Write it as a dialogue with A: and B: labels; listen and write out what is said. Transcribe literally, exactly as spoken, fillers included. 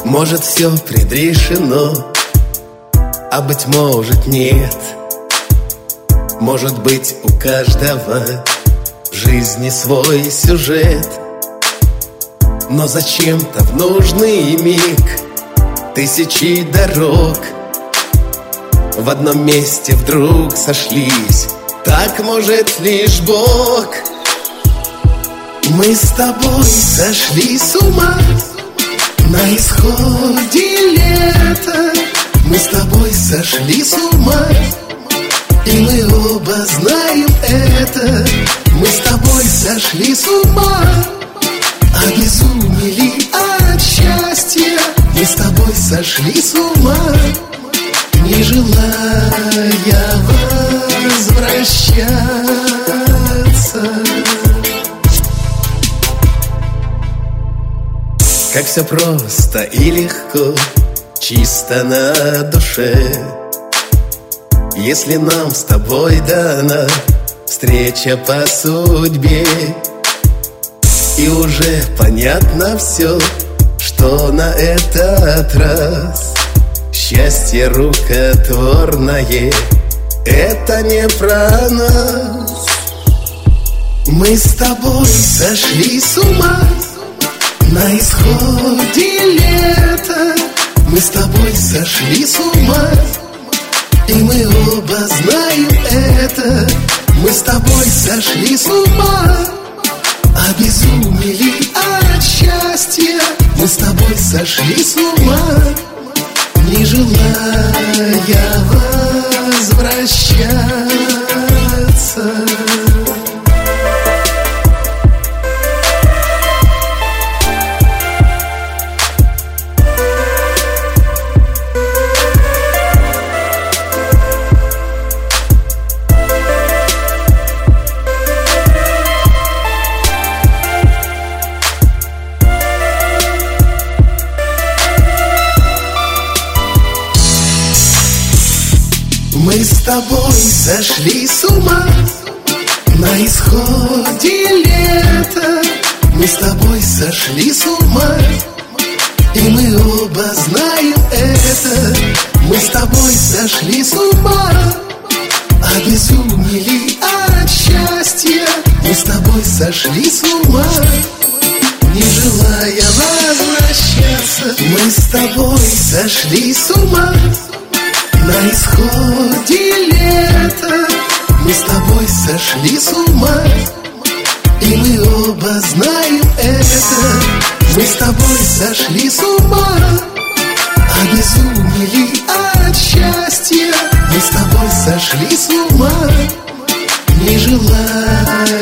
A: Может, все предрешено, а быть может нет. Может быть, у каждого в жизни свой сюжет. Но зачем-то в нужный миг тысячи дорог в одном месте вдруг сошлись. Так может лишь Бог. Мы с тобой сошли с ума на исходе лета. Мы с тобой сошли с ума, и мы оба знаем это. Мы с тобой сошли с ума, обезумели от счастья. Мы с тобой сошли с ума, не желая возвращаться. Как все просто и легко, чисто на душе, если нам с тобой дана встреча по судьбе. И уже понятно все, что на этот раз счастье рукотворное — это не про нас. Мы с тобой сошли с ума на исходе лета. Мы с тобой сошли с ума, и мы оба знаем это. Мы с тобой сошли с ума, обезумели от счастья. Мы с тобой сошли с ума, не желая возвращаться. Мы с тобой сошли с ума на исходе лета. Мы с тобой сошли с ума, и мы оба знаем это. Мы с тобой сошли с ума, обезумели от счастья. Мы с тобой сошли с ума, не желая возвращаться. Мы с тобой сошли с ума на исходе лета. Мы с тобой сошли с ума, и мы оба знаем это. Мы с тобой сошли с ума, обезумели от счастья. Мы с тобой сошли с ума, не желая